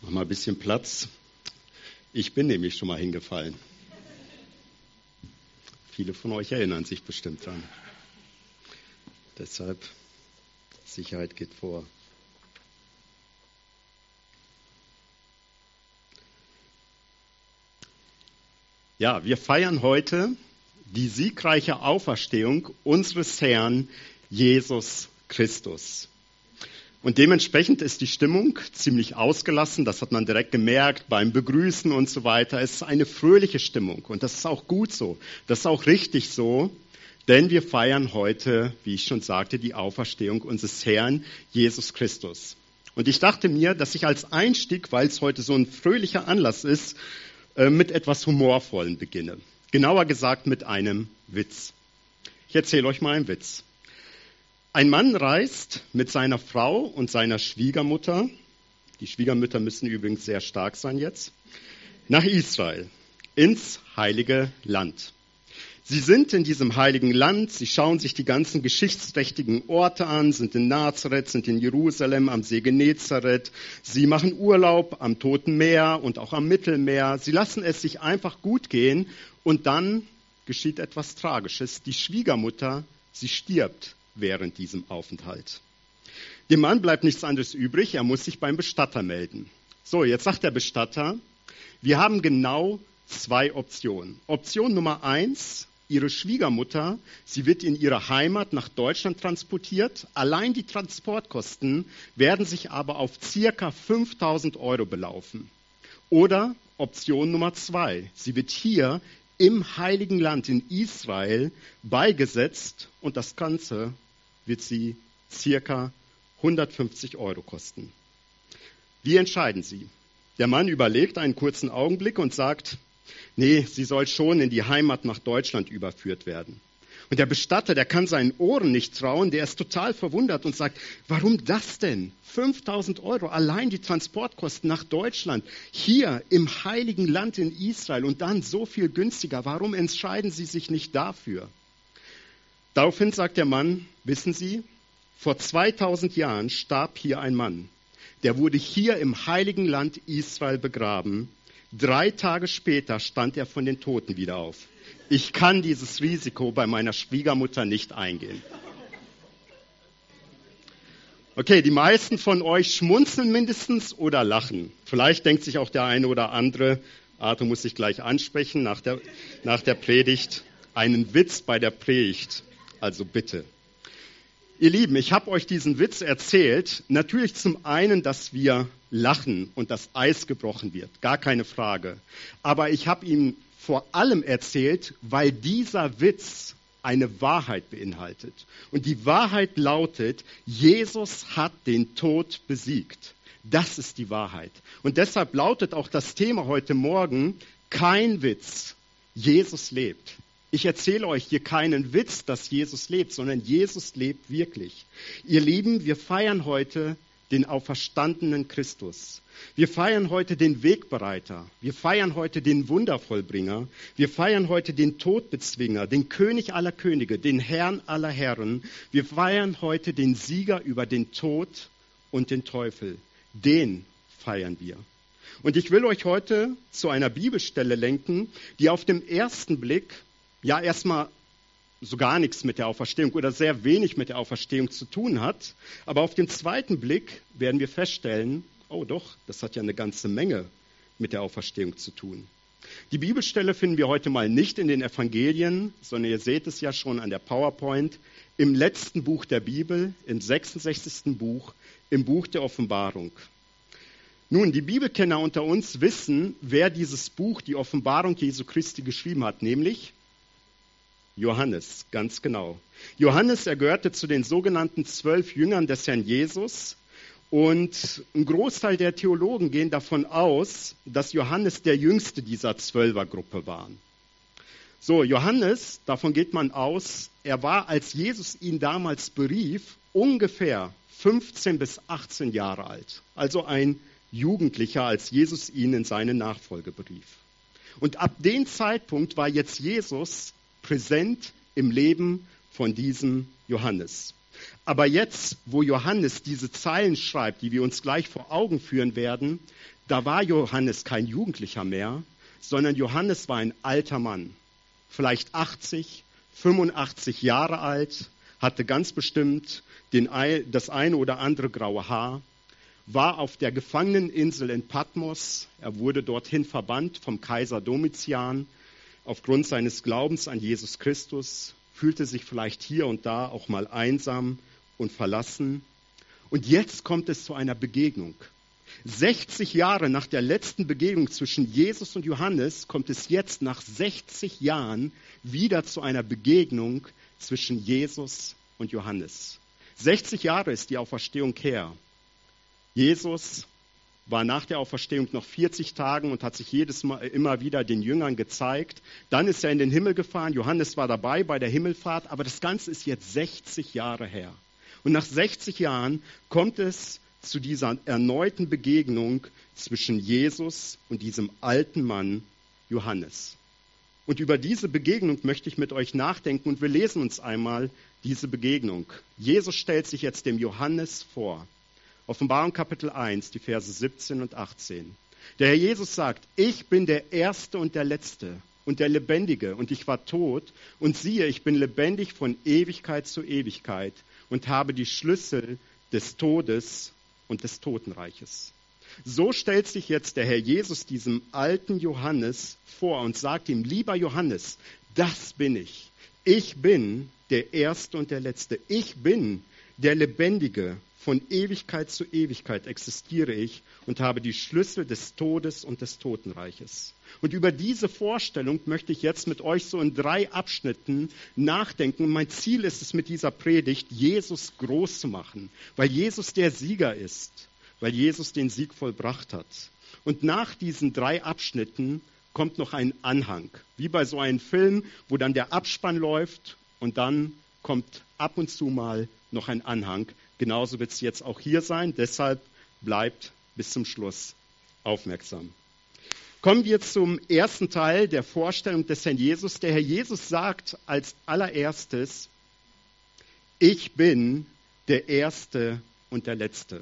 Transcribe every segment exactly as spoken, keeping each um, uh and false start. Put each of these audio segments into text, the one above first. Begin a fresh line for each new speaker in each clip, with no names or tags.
Mach mal ein bisschen Platz. Ich bin nämlich schon mal hingefallen. Viele von euch erinnern sich bestimmt dran. Deshalb, Sicherheit geht vor. Ja, wir feiern heute die siegreiche Auferstehung unseres Herrn Jesus Christus. Und dementsprechend ist die Stimmung ziemlich ausgelassen, das hat man direkt gemerkt beim Begrüßen und so weiter. Es ist eine fröhliche Stimmung und das ist auch gut so, das ist auch richtig so, denn wir feiern heute, wie ich schon sagte, die Auferstehung unseres Herrn Jesus Christus. Und ich dachte mir, dass ich als Einstieg, weil es heute so ein fröhlicher Anlass ist, mit etwas Humorvollem beginne. Genauer gesagt mit einem Witz. Ich erzähle euch mal einen Witz. Ein Mann reist mit seiner Frau und seiner Schwiegermutter, die Schwiegermütter müssen übrigens sehr stark sein jetzt, nach Israel, ins heilige Land. Sie sind in diesem heiligen Land, sie schauen sich die ganzen geschichtsträchtigen Orte an, sind in Nazareth, sind in Jerusalem, am See Genezareth. Sie machen Urlaub am Toten Meer und auch am Mittelmeer. Sie lassen es sich einfach gut gehen und dann geschieht etwas Tragisches. Die Schwiegermutter, sie stirbt während diesem Aufenthalt. Dem Mann bleibt nichts anderes übrig, er muss sich beim Bestatter melden. So, jetzt sagt der Bestatter, wir haben genau zwei Optionen. Option Nummer eins, Ihre Schwiegermutter, sie wird in ihre Heimat nach Deutschland transportiert. Allein die Transportkosten werden sich aber auf circa fünftausend Euro belaufen. Oder Option Nummer zwei, sie wird hier im Heiligen Land in Israel beigesetzt und das Ganze wird sie circa hundertfünfzig Euro kosten. Wie entscheiden Sie? Der Mann überlegt einen kurzen Augenblick und sagt, nee, sie soll schon in die Heimat nach Deutschland überführt werden. Und der Bestatter, der kann seinen Ohren nicht trauen, der ist total verwundert und sagt, warum das denn? fünftausend Euro, allein die Transportkosten nach Deutschland, hier im Heiligen Land in Israel und dann so viel günstiger. Warum entscheiden Sie sich nicht dafür? Daraufhin sagt der Mann, wissen Sie, vor zweitausend Jahren starb hier ein Mann. Der wurde hier im Heiligen Land Israel begraben. Drei Tage später stand er von den Toten wieder auf. Ich kann dieses Risiko bei meiner Schwiegermutter nicht eingehen. Okay, die meisten von euch schmunzeln mindestens oder lachen. Vielleicht denkt sich auch der eine oder andere, Arthur muss sich gleich ansprechen nach der, nach der Predigt, einen Witz bei der Predigt. Also bitte. Ihr Lieben, ich habe euch diesen Witz erzählt, natürlich zum einen, dass wir lachen und das Eis gebrochen wird, gar keine Frage. Aber ich habe ihn vor allem erzählt, weil dieser Witz eine Wahrheit beinhaltet. Und die Wahrheit lautet, Jesus hat den Tod besiegt. Das ist die Wahrheit. Und deshalb lautet auch das Thema heute Morgen, kein Witz, Jesus lebt. Ich erzähle euch hier keinen Witz, dass Jesus lebt, sondern Jesus lebt wirklich. Ihr Lieben, wir feiern heute den auferstandenen Christus. Wir feiern heute den Wegbereiter. Wir feiern heute den Wundervollbringer. Wir feiern heute den Todbezwinger, den König aller Könige, den Herrn aller Herren. Wir feiern heute den Sieger über den Tod und den Teufel. Den feiern wir. Und ich will euch heute zu einer Bibelstelle lenken, die auf den ersten Blick ja erstmal so gar nichts mit der Auferstehung oder sehr wenig mit der Auferstehung zu tun hat. Aber auf den zweiten Blick werden wir feststellen, oh doch, das hat ja eine ganze Menge mit der Auferstehung zu tun. Die Bibelstelle finden wir heute mal nicht in den Evangelien, sondern ihr seht es ja schon an der PowerPoint, im letzten Buch der Bibel, im sechsundsechzigsten Buch, im Buch der Offenbarung. Nun, die Bibelkenner unter uns wissen, wer dieses Buch, die Offenbarung Jesu Christi, geschrieben hat, nämlich Johannes, ganz genau. Johannes, er gehörte zu den sogenannten zwölf Jüngern des Herrn Jesus und ein Großteil der Theologen gehen davon aus, dass Johannes der jüngste dieser Zwölfergruppe war. So, Johannes, davon geht man aus, er war, als Jesus ihn damals berief, ungefähr fünfzehn bis achtzehn Jahre alt. Also ein Jugendlicher, als Jesus ihn in seine Nachfolge berief. Und ab dem Zeitpunkt war jetzt Jesus präsent im Leben von diesem Johannes. Aber jetzt, wo Johannes diese Zeilen schreibt, die wir uns gleich vor Augen führen werden, Da war Johannes kein Jugendlicher mehr, sondern Johannes war ein alter Mann, vielleicht achtzig, fünfundachtzig Jahre alt, hatte ganz bestimmt den, das eine oder andere graue Haar, war auf der Gefangeneninsel in Patmos. Er wurde dorthin verbannt vom Kaiser Domitian aufgrund seines Glaubens an Jesus Christus, fühlte sich vielleicht hier und da auch mal einsam und verlassen. Und jetzt kommt es zu einer Begegnung. sechzig Jahre nach der letzten Begegnung zwischen Jesus und Johannes kommt es jetzt nach sechzig Jahren wieder zu einer Begegnung zwischen Jesus und Johannes. sechzig Jahre ist die Auferstehung her. Jesus war nach der Auferstehung noch vierzig Tagen und hat sich jedes Mal immer wieder den Jüngern gezeigt. Dann ist er in den Himmel gefahren. Johannes war dabei bei der Himmelfahrt, aber das Ganze ist jetzt sechzig Jahre her. Und nach sechzig Jahren kommt es zu dieser erneuten Begegnung zwischen Jesus und diesem alten Mann Johannes. Und über diese Begegnung möchte ich mit euch nachdenken und wir lesen uns einmal diese Begegnung. Jesus stellt sich jetzt dem Johannes vor. Offenbarung Kapitel eins, die Verse siebzehn und achtzehn. Der Herr Jesus sagt, ich bin der Erste und der Letzte und der Lebendige und ich war tot und siehe, ich bin lebendig von Ewigkeit zu Ewigkeit und habe die Schlüssel des Todes und des Totenreiches. So stellt sich jetzt der Herr Jesus diesem alten Johannes vor und sagt ihm, lieber Johannes, das bin ich. Ich bin der Erste und der Letzte. Ich bin der Lebendige. Von Ewigkeit zu Ewigkeit existiere ich und habe die Schlüssel des Todes und des Totenreiches. Und über diese Vorstellung möchte ich jetzt mit euch so in drei Abschnitten nachdenken. Und mein Ziel ist es mit dieser Predigt, Jesus groß zu machen, weil Jesus der Sieger ist, weil Jesus den Sieg vollbracht hat. Und nach diesen drei Abschnitten kommt noch ein Anhang, wie bei so einem Film, wo dann der Abspann läuft und dann kommt ab und zu mal noch ein Anhang. Genauso wird es jetzt auch hier sein, deshalb bleibt bis zum Schluss aufmerksam. Kommen wir zum ersten Teil der Vorstellung des Herrn Jesus. Der Herr Jesus sagt als allererstes, ich bin der Erste und der Letzte.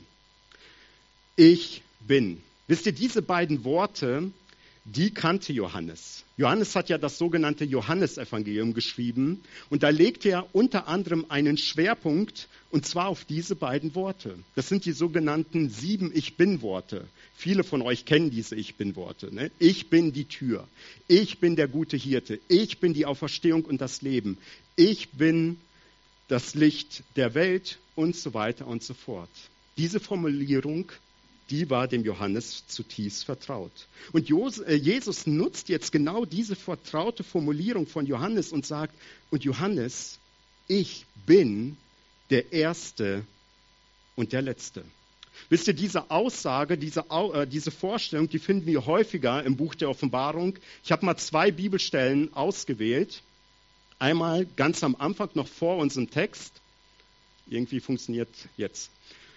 Ich bin. Wisst ihr, diese beiden Worte, die kannte Johannes. Johannes hat ja das sogenannte Johannesevangelium geschrieben und da legt er unter anderem einen Schwerpunkt und zwar auf diese beiden Worte. Das sind die sogenannten sieben Ich-Bin-Worte. Viele von euch kennen diese Ich-Bin-Worte. Ne? Ich bin die Tür. Ich bin der gute Hirte. Ich bin die Auferstehung und das Leben. Ich bin das Licht der Welt und so weiter und so fort. Diese Formulierung, die war dem Johannes zutiefst vertraut. Und Jesus nutzt jetzt genau diese vertraute Formulierung von Johannes und sagt, und Johannes, ich bin der Erste und der Letzte. Wisst ihr, diese Aussage, diese, äh, diese Vorstellung, die finden wir häufiger im Buch der Offenbarung. Ich habe mal zwei Bibelstellen ausgewählt. Einmal ganz am Anfang, noch vor unserem Text. Irgendwie funktioniert jetzt.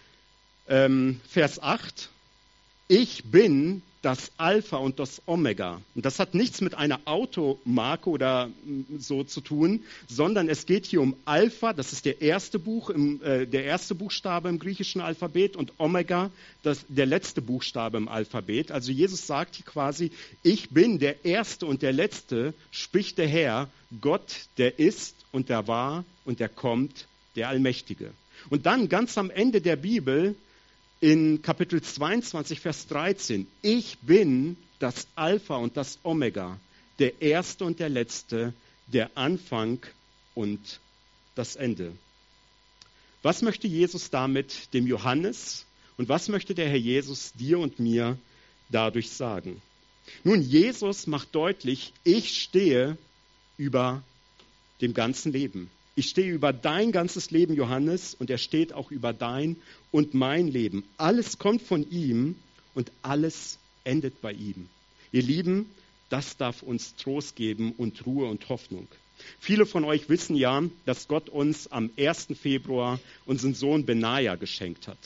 Ähm, Vers acht. Ich bin das Alpha und das Omega. Und das hat nichts mit einer Automarke oder so zu tun, sondern es geht hier um Alpha, das ist der erste Buch, im, äh, der erste Buchstabe im griechischen Alphabet und Omega, das, der letzte Buchstabe im Alphabet. Also Jesus sagt hier quasi, ich bin der Erste und der Letzte, spricht der Herr, Gott, der ist und der war und der kommt, der Allmächtige. Und dann ganz am Ende der Bibel, in Kapitel zweiundzwanzig, Vers dreizehn, ich bin das Alpha und das Omega, der Erste und der Letzte, der Anfang und das Ende. Was möchte Jesus damit dem Johannes und was möchte der Herr Jesus dir und mir dadurch sagen? Nun, Jesus macht deutlich, ich stehe über dem ganzen Leben. Ich stehe über dein ganzes Leben, Johannes, und er steht auch über dein und mein Leben. Alles kommt von ihm und alles endet bei ihm. Ihr Lieben, das darf uns Trost geben und Ruhe und Hoffnung. Viele von euch wissen ja, dass Gott uns am ersten Februar unseren Sohn Benaja geschenkt hat.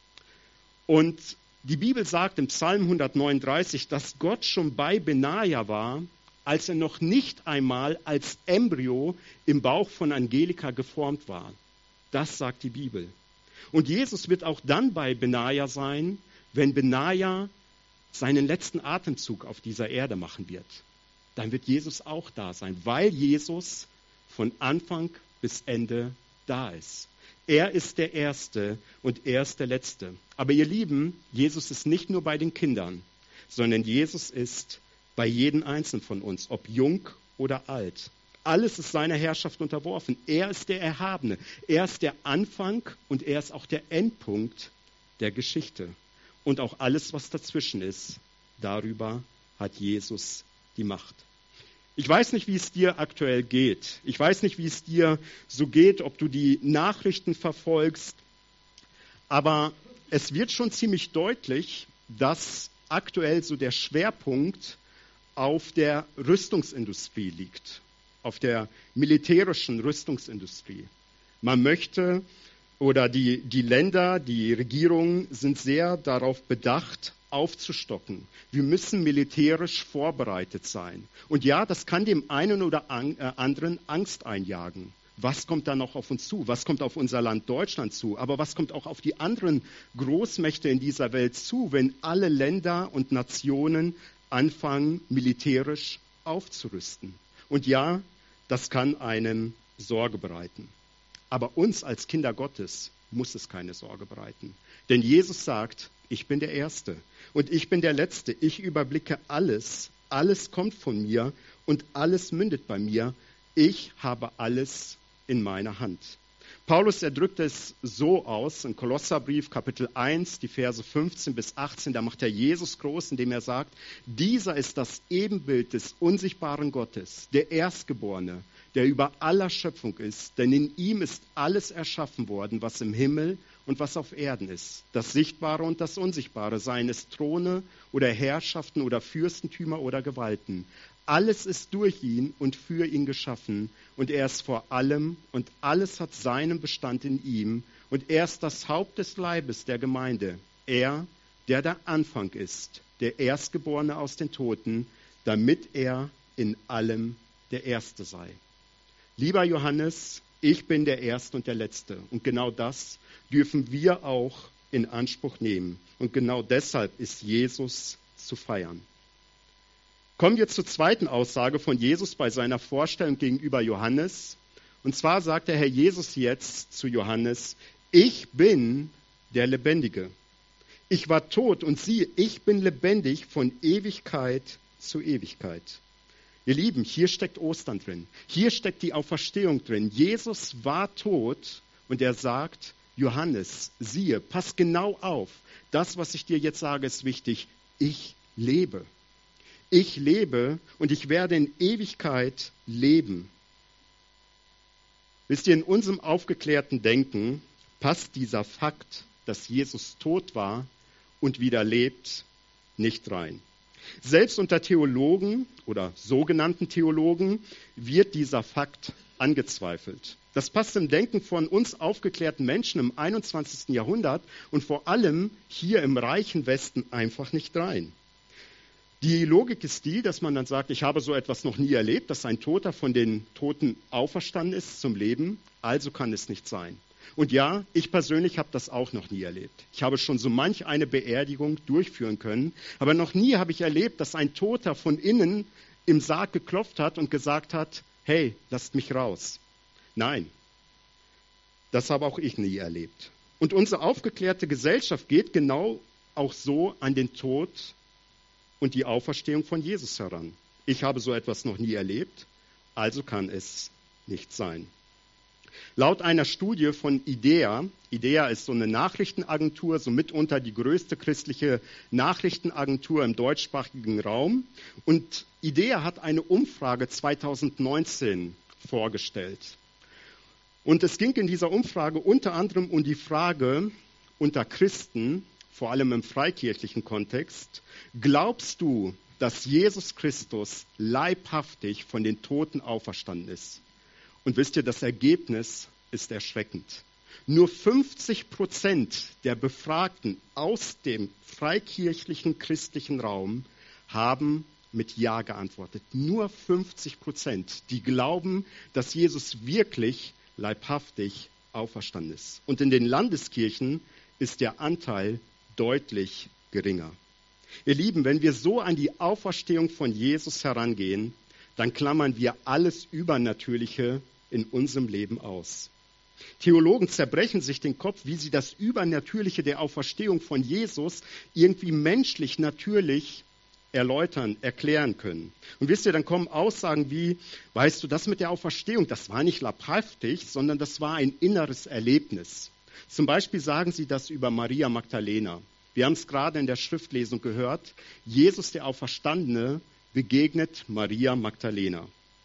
Und die Bibel sagt im Psalm hundertneununddreißig, dass Gott schon bei Benaja war, als er noch nicht einmal als Embryo im Bauch von Angelika geformt war. Das sagt die Bibel. Und Jesus wird auch dann bei Benaja sein, wenn Benaja seinen letzten Atemzug auf dieser Erde machen wird, dann wird Jesus auch da sein, weil Jesus von Anfang bis Ende da ist. Er ist der Erste und er ist der Letzte. Aber ihr Lieben, Jesus ist nicht nur bei den Kindern, sondern Jesus ist bei jedem Einzelnen von uns, ob jung oder alt. Alles ist seiner Herrschaft unterworfen. Er ist der Erhabene. Er ist der Anfang und er ist auch der Endpunkt der Geschichte. Und auch alles, was dazwischen ist, darüber hat Jesus die Macht. Ich weiß nicht, wie es dir aktuell geht. Ich weiß nicht, wie es dir so geht, ob du die Nachrichten verfolgst. Aber es wird schon ziemlich deutlich, dass aktuell so der Schwerpunkt auf der Rüstungsindustrie liegt, auf der militärischen Rüstungsindustrie. Man möchte, oder die, die Länder, die Regierungen sind sehr darauf bedacht, aufzustocken. Wir müssen militärisch vorbereitet sein. Und ja, das kann dem einen oder anderen Angst einjagen. Was kommt da noch auf uns zu? Was kommt auf unser Land Deutschland zu? Aber was kommt auch auf die anderen Großmächte in dieser Welt zu, wenn alle Länder und Nationen anfangen, militärisch aufzurüsten? Und ja, das kann einem Sorge bereiten. Aber uns als Kinder Gottes muss es keine Sorge bereiten. Denn Jesus sagt, ich bin der Erste und ich bin der Letzte. Ich überblicke alles. Alles kommt von mir und alles mündet bei mir. Ich habe alles in meiner Hand. Paulus, er drückt es so aus, in Kolosserbrief Kapitel eins, die Verse fünfzehn bis achtzehn, da macht er Jesus groß, indem er sagt, dieser ist das Ebenbild des unsichtbaren Gottes, der Erstgeborene, der über aller Schöpfung ist, denn in ihm ist alles erschaffen worden, was im Himmel und was auf Erden ist, das Sichtbare und das Unsichtbare, seien es Throne oder Herrschaften oder Fürstentümer oder Gewalten. Alles ist durch ihn und für ihn geschaffen und er ist vor allem und alles hat seinen Bestand in ihm und er ist das Haupt des Leibes der Gemeinde. Er, der der Anfang ist, der Erstgeborene aus den Toten, damit er in allem der Erste sei. Lieber Johannes, ich bin der Erste und der Letzte und genau das dürfen wir auch in Anspruch nehmen und genau deshalb ist Jesus zu feiern. Kommen wir zur zweiten Aussage von Jesus bei seiner Vorstellung gegenüber Johannes. Und zwar sagt der Herr Jesus jetzt zu Johannes, ich bin der Lebendige. Ich war tot und siehe, ich bin lebendig von Ewigkeit zu Ewigkeit. Ihr Lieben, hier steckt Ostern drin. Hier steckt die Auferstehung drin. Jesus war tot und er sagt, Johannes, siehe, pass genau auf. Das, was ich dir jetzt sage, ist wichtig. Ich lebe. Ich lebe und ich werde in Ewigkeit leben. Wisst ihr, in unserem aufgeklärten Denken passt dieser Fakt, dass Jesus tot war und wieder lebt, nicht rein. Selbst unter Theologen oder sogenannten Theologen wird dieser Fakt angezweifelt. Das passt im Denken von uns aufgeklärten Menschen im einundzwanzigsten Jahrhundert und vor allem hier im reichen Westen einfach nicht rein. Die Logik ist die, dass man dann sagt, ich habe so etwas noch nie erlebt, dass ein Toter von den Toten auferstanden ist zum Leben, also kann es nicht sein. Und ja, ich persönlich habe das auch noch nie erlebt. Ich habe schon so manch eine Beerdigung durchführen können, aber noch nie habe ich erlebt, dass ein Toter von innen im Sarg geklopft hat und gesagt hat, hey, lasst mich raus. Nein, das habe auch ich nie erlebt. Und unsere aufgeklärte Gesellschaft geht genau auch so an den Tod und die Auferstehung von Jesus heran. Ich habe so etwas noch nie erlebt, also kann es nicht sein. Laut einer Studie von IDEA, IDEA ist so eine Nachrichtenagentur, so mitunter die größte christliche Nachrichtenagentur im deutschsprachigen Raum. Und IDEA hat eine Umfrage zweitausendneunzehn vorgestellt. Und es ging in dieser Umfrage unter anderem um die Frage unter Christen, vor allem im freikirchlichen Kontext, glaubst du, dass Jesus Christus leibhaftig von den Toten auferstanden ist? Und wisst ihr, das Ergebnis ist erschreckend. Nur fünfzig Prozent der Befragten aus dem freikirchlichen christlichen Raum haben mit Ja geantwortet. Nur fünfzig Prozent, die glauben, dass Jesus wirklich leibhaftig auferstanden ist. Und in den Landeskirchen ist der Anteil deutlich geringer. Ihr Lieben, wenn wir so an die Auferstehung von Jesus herangehen, dann klammern wir alles Übernatürliche in unserem Leben aus. Theologen zerbrechen sich den Kopf, wie sie das Übernatürliche der Auferstehung von Jesus irgendwie menschlich, natürlich erläutern, erklären können. Und wisst ihr, dann kommen Aussagen wie, weißt du, das mit der Auferstehung, das war nicht leibhaftig, sondern das war ein inneres Erlebnis. Zum Beispiel sagen sie das über Maria Magdalena. Wir haben es gerade in der Schriftlesung gehört. Jesus, der Auferstandene, begegnet Maria Magdalena.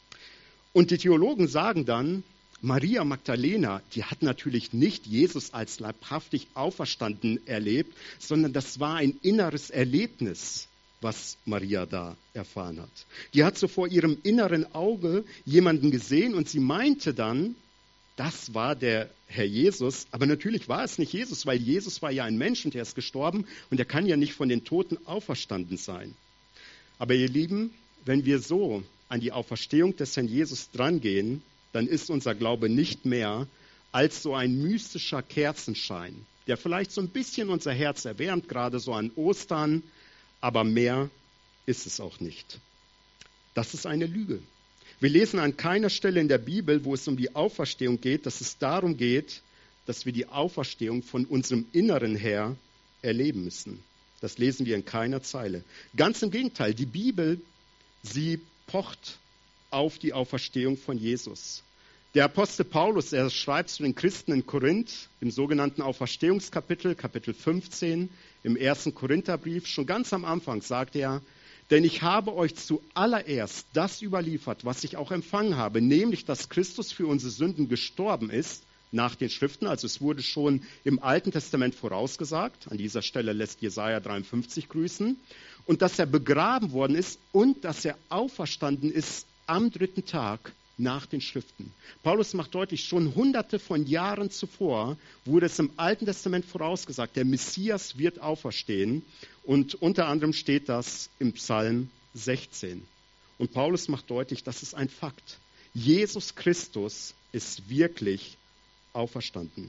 Und die Theologen sagen dann, Maria Magdalena, die hat natürlich nicht Jesus als leibhaftig auferstanden erlebt, sondern das war ein inneres Erlebnis, was Maria da erfahren hat. Die hat so vor ihrem inneren Auge jemanden gesehen und sie meinte dann, das war der Herr Jesus. Aber natürlich war es nicht Jesus, weil Jesus war ja ein Mensch und er ist gestorben und er kann ja nicht von den Toten auferstanden sein. Aber ihr Lieben, wenn wir so an die Auferstehung des Herrn Jesus drangehen, dann ist unser Glaube nicht mehr als so ein mystischer Kerzenschein, der vielleicht so ein bisschen unser Herz erwärmt, gerade so an Ostern, aber mehr ist es auch nicht. Das ist eine Lüge. Wir lesen an keiner Stelle in der Bibel, wo es um die Auferstehung geht, dass es darum geht, dass wir die Auferstehung von unserem Inneren her erleben müssen. Das lesen wir in keiner Zeile. Ganz im Gegenteil, die Bibel, sie pocht auf die Auferstehung von Jesus. Der Apostel Paulus, er schreibt zu den Christen in Korinth, im sogenannten Auferstehungskapitel, Kapitel fünfzehn, im ersten Korintherbrief, schon ganz am Anfang sagt er, denn ich habe euch zuallererst das überliefert, was ich auch empfangen habe, nämlich, dass Christus für unsere Sünden gestorben ist, nach den Schriften, also es wurde schon im Alten Testament vorausgesagt, an dieser Stelle lässt Jesaja dreiundfünfzig grüßen, und dass er begraben worden ist und dass er auferstanden ist am dritten Tag nach den Schriften. Paulus macht deutlich, schon hunderte von Jahren zuvor wurde es im Alten Testament vorausgesagt, der Messias wird auferstehen und unter anderem steht das im Psalm sechzehn. Und Paulus macht deutlich, das ist ein Fakt. Jesus Christus ist wirklich auferstanden.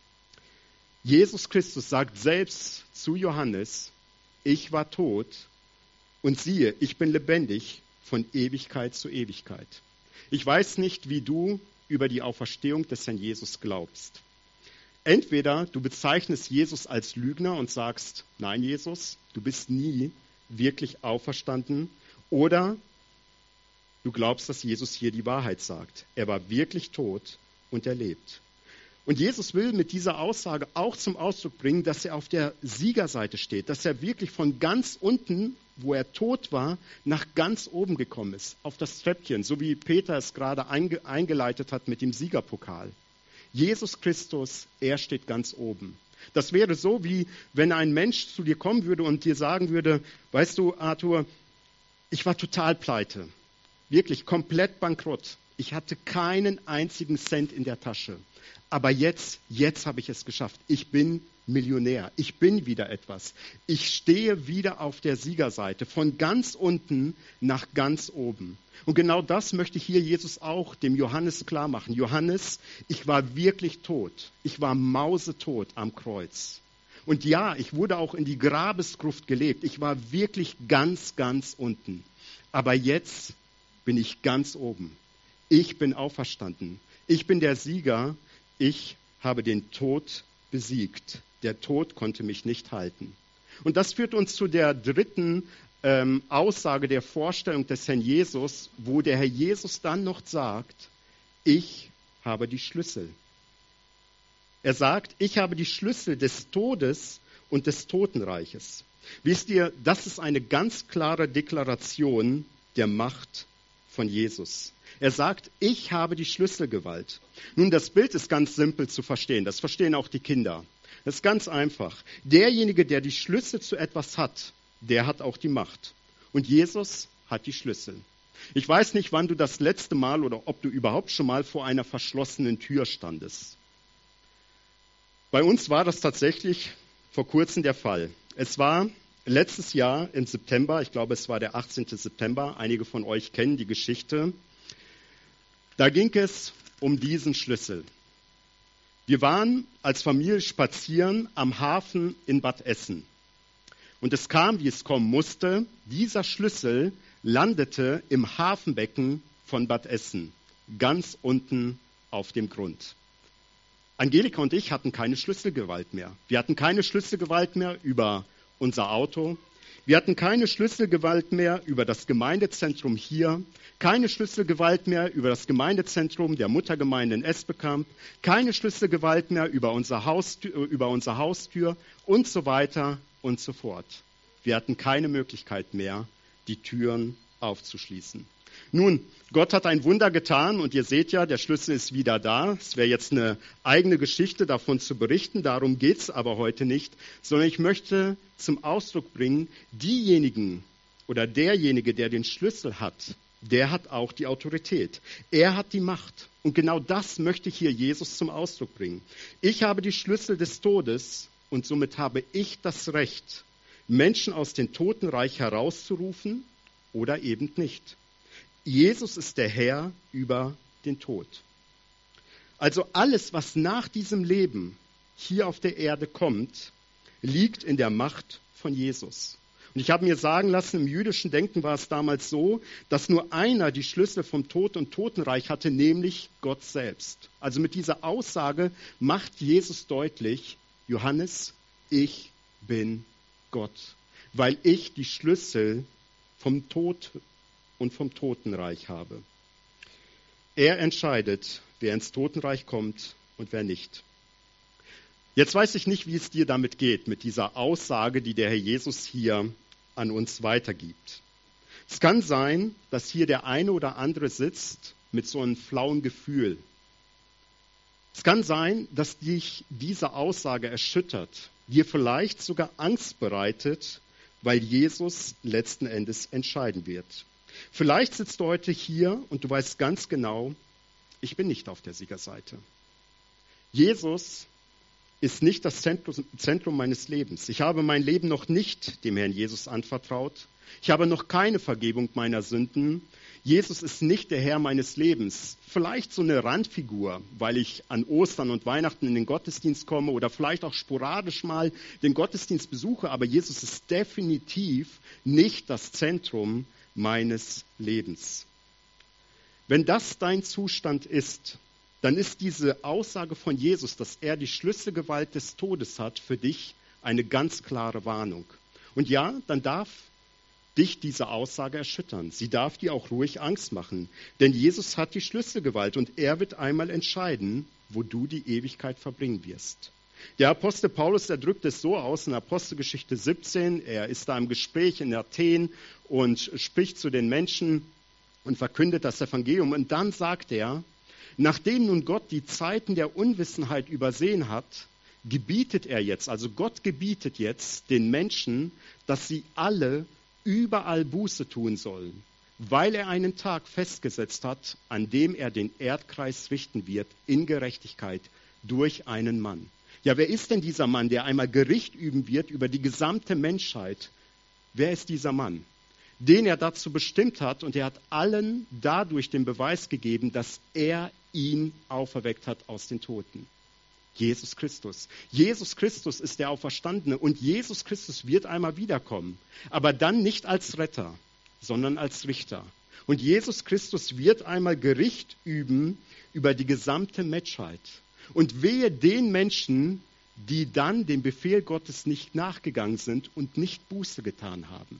Jesus Christus sagt selbst zu Johannes, ich war tot und siehe, ich bin lebendig von Ewigkeit zu Ewigkeit. Ich weiß nicht, wie du über die Auferstehung des Herrn Jesus glaubst. Entweder du bezeichnest Jesus als Lügner und sagst, nein Jesus, du bist nie wirklich auferstanden, oder du glaubst, dass Jesus hier die Wahrheit sagt. Er war wirklich tot und er lebt. Und Jesus will mit dieser Aussage auch zum Ausdruck bringen, dass er auf der Siegerseite steht, dass er wirklich von ganz unten, wo er tot war, nach ganz oben gekommen ist, auf das Treppchen, so wie Peter es gerade einge- eingeleitet hat mit dem Siegerpokal. Jesus Christus, er steht ganz oben. Das wäre so, wie wenn ein Mensch zu dir kommen würde und dir sagen würde, weißt du, Arthur, ich war total pleite, wirklich komplett bankrott. Ich hatte keinen einzigen Cent in der Tasche. Aber jetzt, jetzt habe ich es geschafft. Ich bin Millionär. Ich bin wieder etwas. Ich stehe wieder auf der Siegerseite, von ganz unten nach ganz oben. Und genau das möchte hier Jesus auch dem Johannes klar machen. Johannes, ich war wirklich tot. Ich war mausetot am Kreuz. Und ja, ich wurde auch in die Grabesgruft gelegt. Ich war wirklich ganz, ganz unten. Aber jetzt bin ich ganz oben. Ich bin auferstanden. Ich bin der Sieger. Ich habe den Tod besiegt. Der Tod konnte mich nicht halten. Und das führt uns zu der dritten ähm, Aussage der Vorstellung des Herrn Jesus, wo der Herr Jesus dann noch sagt, ich habe die Schlüssel. Er sagt, ich habe die Schlüssel des Todes und des Totenreiches. Wisst ihr, das ist eine ganz klare Deklaration der Macht von Jesus. Er sagt, ich habe die Schlüsselgewalt. Nun, das Bild ist ganz simpel zu verstehen. Das verstehen auch die Kinder. Das ist ganz einfach. Derjenige, der die Schlüssel zu etwas hat, der hat auch die Macht. Und Jesus hat die Schlüssel. Ich weiß nicht, wann du das letzte Mal oder ob du überhaupt schon mal vor einer verschlossenen Tür standest. Bei uns war das tatsächlich vor kurzem der Fall. Es war letztes Jahr im September, ich glaube, es war der achtzehnten September, einige von euch kennen die Geschichte. Da ging es um diesen Schlüssel. Wir waren als Familie spazieren am Hafen in Bad Essen. Und es kam, wie es kommen musste. Dieser Schlüssel landete im Hafenbecken von Bad Essen, ganz unten auf dem Grund. Angelika und ich hatten keine Schlüsselgewalt mehr. Wir hatten keine Schlüsselgewalt mehr über unser Auto. Wir hatten keine Schlüsselgewalt mehr über das Gemeindezentrum hier, keine Schlüsselgewalt mehr über das Gemeindezentrum der Muttergemeinde in Esbekamp, keine Schlüsselgewalt mehr über unsere Haustür, über unsere Haustür und so weiter und so fort. Wir hatten keine Möglichkeit mehr, die Türen aufzuschließen. Nun, Gott hat ein Wunder getan und ihr seht ja, der Schlüssel ist wieder da. Es wäre jetzt eine eigene Geschichte davon zu berichten, darum geht es aber heute nicht, sondern ich möchte zum Ausdruck bringen, diejenigen oder derjenige, der den Schlüssel hat, der hat auch die Autorität. Er hat die Macht. Und genau das möchte hier Jesus zum Ausdruck bringen. Ich habe die Schlüssel des Todes und somit habe ich das Recht, Menschen aus dem Totenreich herauszurufen oder eben nicht. Jesus ist der Herr über den Tod. Also alles, was nach diesem Leben hier auf der Erde kommt, liegt in der Macht von Jesus. Und ich habe mir sagen lassen, im jüdischen Denken war es damals so, dass nur einer die Schlüssel vom Tod und Totenreich hatte, nämlich Gott selbst. Also mit dieser Aussage macht Jesus deutlich, Johannes, ich bin Gott, weil ich die Schlüssel vom Tod und vom Totenreich habe. Er entscheidet, wer ins Totenreich kommt und wer nicht. Jetzt weiß ich nicht, wie es dir damit geht, mit dieser Aussage, die der Herr Jesus hier an uns weitergibt. Es kann sein, dass hier der eine oder andere sitzt mit so einem flauen Gefühl. Es kann sein, dass dich diese Aussage erschüttert, dir vielleicht sogar Angst bereitet, weil Jesus letzten Endes entscheiden wird. Vielleicht sitzt du heute hier und du weißt ganz genau, ich bin nicht auf der Siegerseite. Jesus ist nicht das Zentrum meines Lebens. Ich habe mein Leben noch nicht dem Herrn Jesus anvertraut. Ich habe noch keine Vergebung meiner Sünden. Jesus ist nicht der Herr meines Lebens. Vielleicht so eine Randfigur, weil ich an Ostern und Weihnachten in den Gottesdienst komme oder vielleicht auch sporadisch mal den Gottesdienst besuche. Aber Jesus ist definitiv nicht das Zentrum meines Lebens. Wenn das dein Zustand ist, dann ist diese Aussage von Jesus, dass er die Schlüsselgewalt des Todes hat, für dich eine ganz klare Warnung. Und ja, dann darf dich diese Aussage erschüttern. Sie darf dir auch ruhig Angst machen. Denn Jesus hat die Schlüsselgewalt und er wird einmal entscheiden, wo du die Ewigkeit verbringen wirst. Der Apostel Paulus, der drückt es so aus in Apostelgeschichte siebzehn. Er ist da im Gespräch in Athen und spricht zu den Menschen und verkündet das Evangelium. Und dann sagt er, nachdem nun Gott die Zeiten der Unwissenheit übersehen hat, gebietet er jetzt, also Gott gebietet jetzt den Menschen, dass sie alle überall Buße tun sollen, weil er einen Tag festgesetzt hat, an dem er den Erdkreis richten wird in Gerechtigkeit durch einen Mann. Ja, wer ist denn dieser Mann, der einmal Gericht üben wird über die gesamte Menschheit? Wer ist dieser Mann? Den er dazu bestimmt hat und er hat allen dadurch den Beweis gegeben, dass er ihn auferweckt hat aus den Toten. Jesus Christus. Jesus Christus ist der Auferstandene und Jesus Christus wird einmal wiederkommen, aber dann nicht als Retter, sondern als Richter. Und Jesus Christus wird einmal Gericht üben über die gesamte Menschheit. Und wehe den Menschen, die dann dem Befehl Gottes nicht nachgegangen sind und nicht Buße getan haben.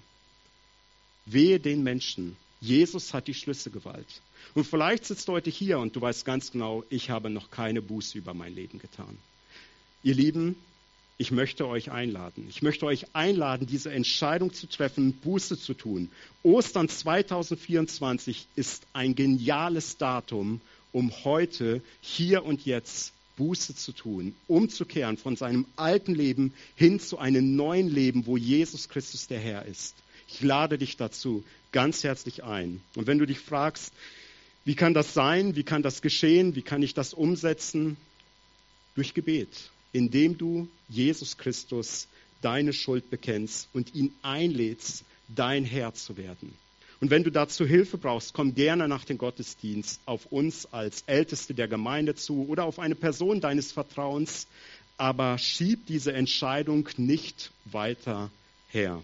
Wehe den Menschen. Jesus hat die Schlüsselgewalt. Und vielleicht sitzt du heute hier und du weißt ganz genau, ich habe noch keine Buße über mein Leben getan. Ihr Lieben, ich möchte euch einladen. Ich möchte euch einladen, diese Entscheidung zu treffen, Buße zu tun. Ostern zweitausendvierundzwanzig ist ein geniales Datum, um heute, hier und jetzt Buße zu tun, umzukehren von seinem alten Leben hin zu einem neuen Leben, wo Jesus Christus der Herr ist. Ich lade dich dazu ganz herzlich ein. Und wenn du dich fragst, wie kann das sein, wie kann das geschehen, wie kann ich das umsetzen? Durch Gebet, indem du Jesus Christus deine Schuld bekennst und ihn einlädst, dein Herr zu werden. Und wenn du dazu Hilfe brauchst, komm gerne nach dem Gottesdienst auf uns als Älteste der Gemeinde zu oder auf eine Person deines Vertrauens, aber schieb diese Entscheidung nicht weiter Herr.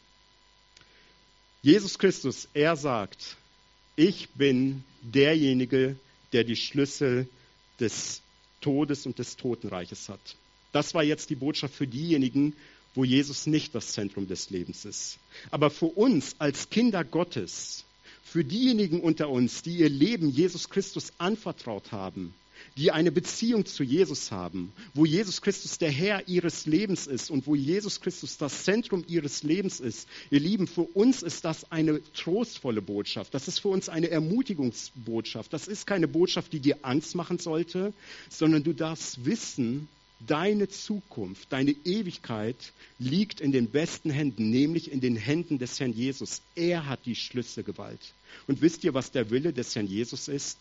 Jesus Christus, er sagt, ich bin derjenige, der die Schlüssel des Todes und des Totenreiches hat. Das war jetzt die Botschaft für diejenigen, wo Jesus nicht das Zentrum des Lebens ist. Aber für uns als Kinder Gottes, für diejenigen unter uns, die ihr Leben Jesus Christus anvertraut haben, die eine Beziehung zu Jesus haben, wo Jesus Christus der Herr ihres Lebens ist und wo Jesus Christus das Zentrum ihres Lebens ist. Ihr Lieben, für uns ist das eine trostvolle Botschaft. Das ist für uns eine Ermutigungsbotschaft. Das ist keine Botschaft, die dir Angst machen sollte, sondern du darfst wissen, deine Zukunft, deine Ewigkeit liegt in den besten Händen, nämlich in den Händen des Herrn Jesus. Er hat die Schlüsselgewalt. Und wisst ihr, was der Wille des Herrn Jesus ist?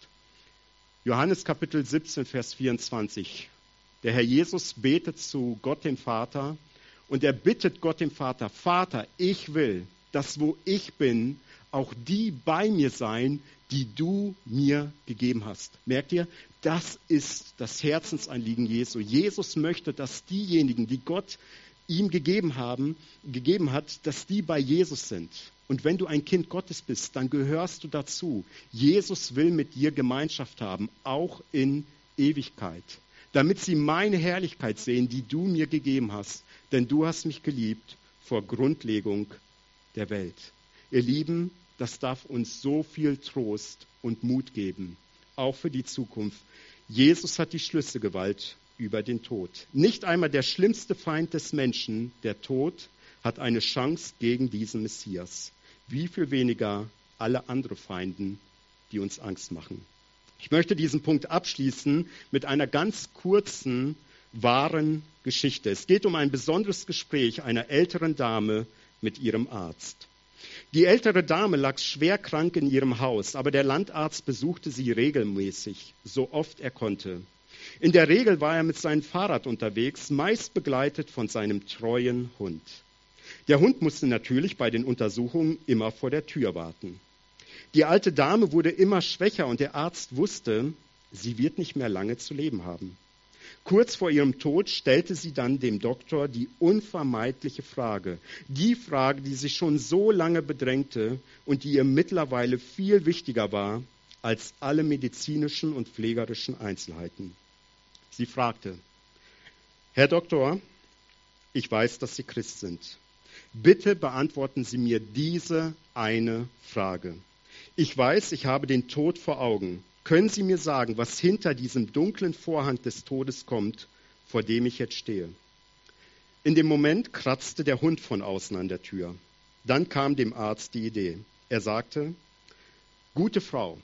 Johannes Kapitel siebzehn, Vers vierundzwanzig. Der Herr Jesus betet zu Gott dem Vater und er bittet Gott dem Vater, Vater, ich will, dass wo ich bin, auch die bei mir sein, die du mir gegeben hast. Merkt ihr? Das ist das Herzensanliegen Jesu. Jesus möchte, dass diejenigen, die Gott ihm gegeben haben, gegeben hat, dass die bei Jesus sind. Und wenn du ein Kind Gottes bist, dann gehörst du dazu. Jesus will mit dir Gemeinschaft haben, auch in Ewigkeit, damit sie meine Herrlichkeit sehen, die du mir gegeben hast. Denn du hast mich geliebt vor Grundlegung der Welt. Ihr Lieben, das darf uns so viel Trost und Mut geben, auch für die Zukunft. Jesus hat die Schlüsselgewalt über den Tod. Nicht einmal der schlimmste Feind des Menschen, der Tod, hat eine Chance gegen diesen Messias. Wie viel weniger alle anderen Feinden, die uns Angst machen. Ich möchte diesen Punkt abschließen mit einer ganz kurzen, wahren Geschichte. Es geht um ein besonderes Gespräch einer älteren Dame mit ihrem Arzt. Die ältere Dame lag schwer krank in ihrem Haus, aber der Landarzt besuchte sie regelmäßig, so oft er konnte. In der Regel war er mit seinem Fahrrad unterwegs, meist begleitet von seinem treuen Hund. Der Hund musste natürlich bei den Untersuchungen immer vor der Tür warten. Die alte Dame wurde immer schwächer und der Arzt wusste, sie wird nicht mehr lange zu leben haben. Kurz vor ihrem Tod stellte sie dann dem Doktor die unvermeidliche Frage, die Frage, die sie schon so lange bedrängte und die ihr mittlerweile viel wichtiger war als alle medizinischen und pflegerischen Einzelheiten. Sie fragte, Herr Doktor, ich weiß, dass Sie Christ sind. Bitte beantworten Sie mir diese eine Frage. Ich weiß, ich habe den Tod vor Augen. Können Sie mir sagen, was hinter diesem dunklen Vorhang des Todes kommt, vor dem ich jetzt stehe? In dem Moment kratzte der Hund von außen an der Tür. Dann kam dem Arzt die Idee. Er sagte, gute Frau,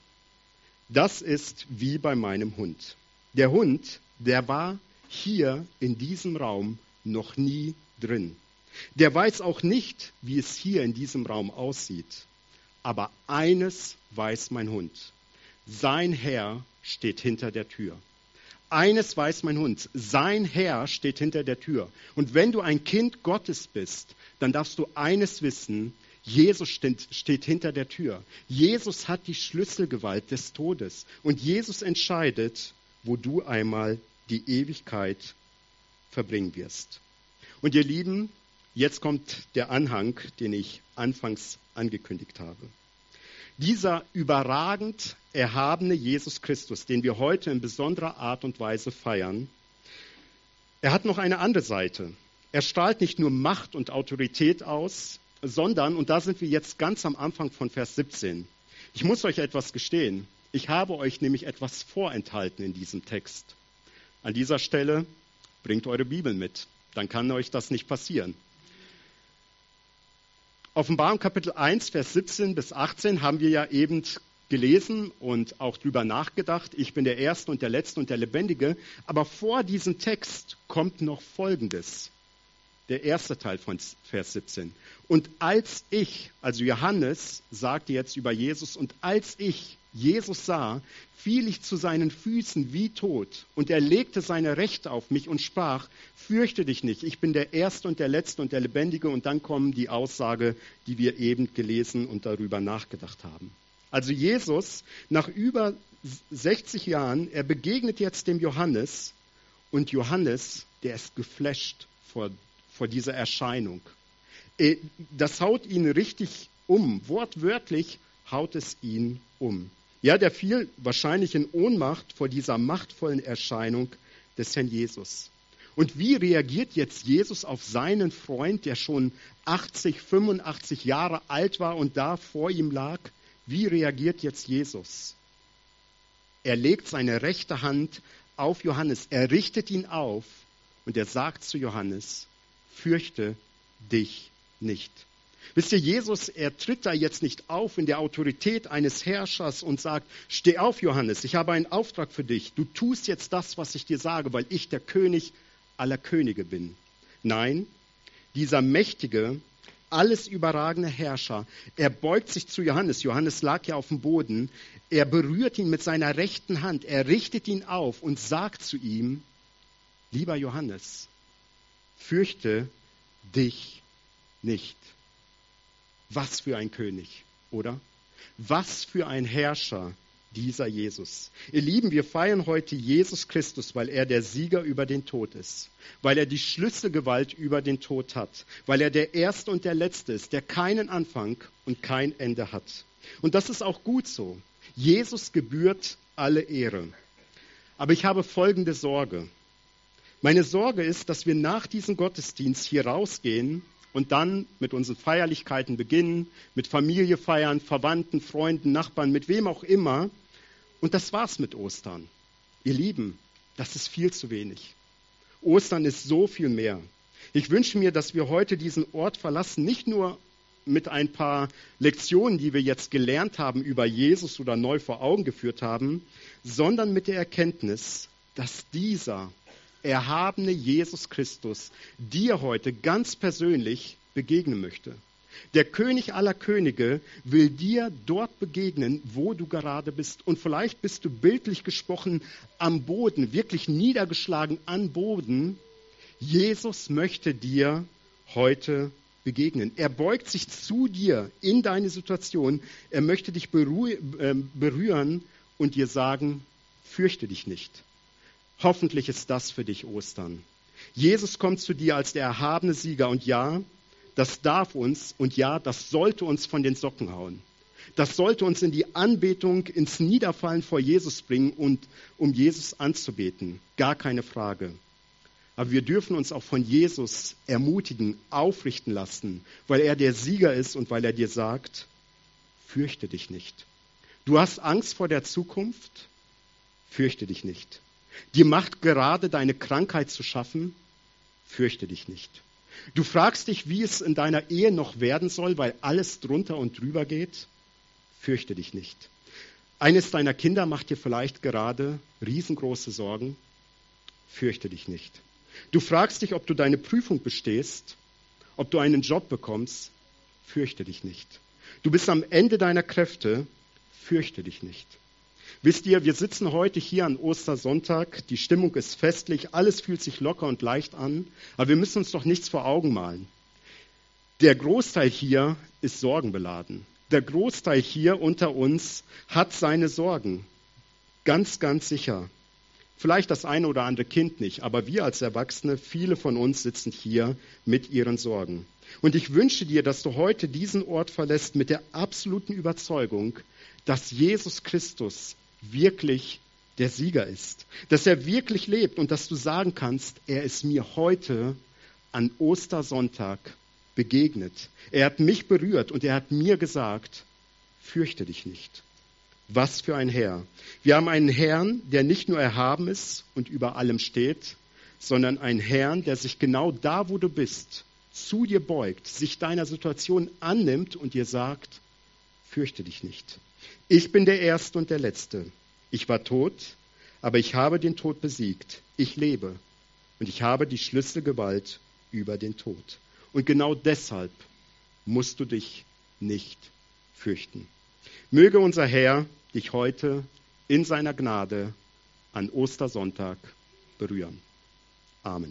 das ist wie bei meinem Hund. Der Hund, der war hier in diesem Raum noch nie drin. Der weiß auch nicht, wie es hier in diesem Raum aussieht. Aber eines weiß mein Hund. Sein Herr steht hinter der Tür. Eines weiß mein Hund. Sein Herr steht hinter der Tür. Und wenn du ein Kind Gottes bist, dann darfst du eines wissen, Jesus steht, steht hinter der Tür. Jesus hat die Schlüsselgewalt des Todes. Und Jesus entscheidet, wo du einmal die Ewigkeit verbringen wirst. Und ihr Lieben, jetzt kommt der Anhang, den ich anfangs angekündigt habe. Dieser überragend erhabene Jesus Christus, den wir heute in besonderer Art und Weise feiern, er hat noch eine andere Seite. Er strahlt nicht nur Macht und Autorität aus, sondern, und da sind wir jetzt ganz am Anfang von Vers siebzehn, ich muss euch etwas gestehen, ich habe euch nämlich etwas vorenthalten in diesem Text. An dieser Stelle bringt eure Bibel mit, dann kann euch das nicht passieren. Offenbarung Kapitel eins, Vers siebzehn bis achtzehn haben wir ja eben gelesen und auch drüber nachgedacht. Ich bin der Erste und der Letzte und der Lebendige. Aber vor diesem Text kommt noch Folgendes. Der erste Teil von Vers siebzehn. Und als ich, also Johannes sagte jetzt über Jesus, und als ich Jesus sah, fiel ich zu seinen Füßen wie tot, und er legte seine Rechte auf mich und sprach, fürchte dich nicht, ich bin der Erste und der Letzte und der Lebendige. Und dann kommen die Aussage, die wir eben gelesen und darüber nachgedacht haben. Also Jesus, nach über sechzig Jahren, er begegnet jetzt dem Johannes, und Johannes, der ist geflasht vor, vor dieser Erscheinung. Das haut ihn richtig um. Wortwörtlich haut es ihn um. Ja, der fiel wahrscheinlich in Ohnmacht vor dieser machtvollen Erscheinung des Herrn Jesus. Und wie reagiert jetzt Jesus auf seinen Freund, der schon achtzig, fünfundachtzig Jahre alt war und da vor ihm lag? Wie reagiert jetzt Jesus? Er legt seine rechte Hand auf Johannes, er richtet ihn auf und er sagt zu Johannes, fürchte dich nicht. Wisst ihr, Jesus, er tritt da jetzt nicht auf in der Autorität eines Herrschers und sagt, steh auf, Johannes, ich habe einen Auftrag für dich. Du tust jetzt das, was ich dir sage, weil ich der König aller Könige bin. Nein, dieser mächtige, alles überragende Herrscher, er beugt sich zu Johannes. Johannes lag ja auf dem Boden. Er berührt ihn mit seiner rechten Hand. Er richtet ihn auf und sagt zu ihm, lieber Johannes, fürchte dich nicht. Was für ein König, oder? Was für ein Herrscher, dieser Jesus. Ihr Lieben, wir feiern heute Jesus Christus, weil er der Sieger über den Tod ist, weil er die Schlüsselgewalt über den Tod hat, weil er der Erste und der Letzte ist, der keinen Anfang und kein Ende hat. Und das ist auch gut so. Jesus gebührt alle Ehre. Aber ich habe folgende Sorge. Meine Sorge ist, dass wir nach diesem Gottesdienst hier rausgehen und dann mit unseren Feierlichkeiten beginnen, mit Familie feiern, Verwandten, Freunden, Nachbarn, mit wem auch immer. Und das war's mit Ostern. Ihr Lieben, das ist viel zu wenig. Ostern ist so viel mehr. Ich wünsche mir, dass wir heute diesen Ort verlassen, nicht nur mit ein paar Lektionen, die wir jetzt gelernt haben über Jesus oder neu vor Augen geführt haben, sondern mit der Erkenntnis, dass dieser erhabene Jesus Christus dir heute ganz persönlich begegnen möchte. Der König aller Könige will dir dort begegnen, wo du gerade bist. Und vielleicht bist du bildlich gesprochen am Boden, wirklich niedergeschlagen am Boden. Jesus möchte dir heute begegnen. Er beugt sich zu dir in deine Situation. Er möchte dich berühren und dir sagen, fürchte dich nicht. Hoffentlich ist das für dich Ostern. Jesus kommt zu dir als der erhabene Sieger und ja, das darf uns und ja, das sollte uns von den Socken hauen. Das sollte uns in die Anbetung, ins Niederfallen vor Jesus bringen und um Jesus anzubeten. Gar keine Frage. Aber wir dürfen uns auch von Jesus ermutigen, aufrichten lassen, weil er der Sieger ist und weil er dir sagt, fürchte dich nicht. Du hast Angst vor der Zukunft? Fürchte dich nicht. Dir macht gerade deine Krankheit zu schaffen? Fürchte dich nicht. Du fragst dich, wie es in deiner Ehe noch werden soll, weil alles drunter und drüber geht? Fürchte dich nicht. Eines deiner Kinder macht dir vielleicht gerade riesengroße Sorgen? Fürchte dich nicht. Du fragst dich, ob du deine Prüfung bestehst, ob du einen Job bekommst? Fürchte dich nicht. Du bist am Ende deiner Kräfte? Fürchte dich nicht. Wisst ihr, wir sitzen heute hier an Ostersonntag, die Stimmung ist festlich, alles fühlt sich locker und leicht an, aber wir müssen uns doch nichts vor Augen malen. Der Großteil hier ist sorgenbeladen. Der Großteil hier unter uns hat seine Sorgen. Ganz, ganz sicher. Vielleicht das eine oder andere Kind nicht, aber wir als Erwachsene, viele von uns sitzen hier mit ihren Sorgen. Und ich wünsche dir, dass du heute diesen Ort verlässt mit der absoluten Überzeugung, dass Jesus Christus wirklich der Sieger ist, dass er wirklich lebt und dass du sagen kannst, er ist mir heute an Ostersonntag begegnet. Er hat mich berührt und er hat mir gesagt, fürchte dich nicht. Was für ein Herr. Wir haben einen Herrn, der nicht nur erhaben ist und über allem steht, sondern einen Herrn, der sich genau da, wo du bist, zu dir beugt, sich deiner Situation annimmt und dir sagt, fürchte dich nicht. Ich bin der Erste und der Letzte. Ich war tot, aber ich habe den Tod besiegt. Ich lebe und ich habe die Schlüsselgewalt über den Tod. Und genau deshalb musst du dich nicht fürchten. Möge unser Herr dich heute in seiner Gnade an Ostersonntag berühren. Amen.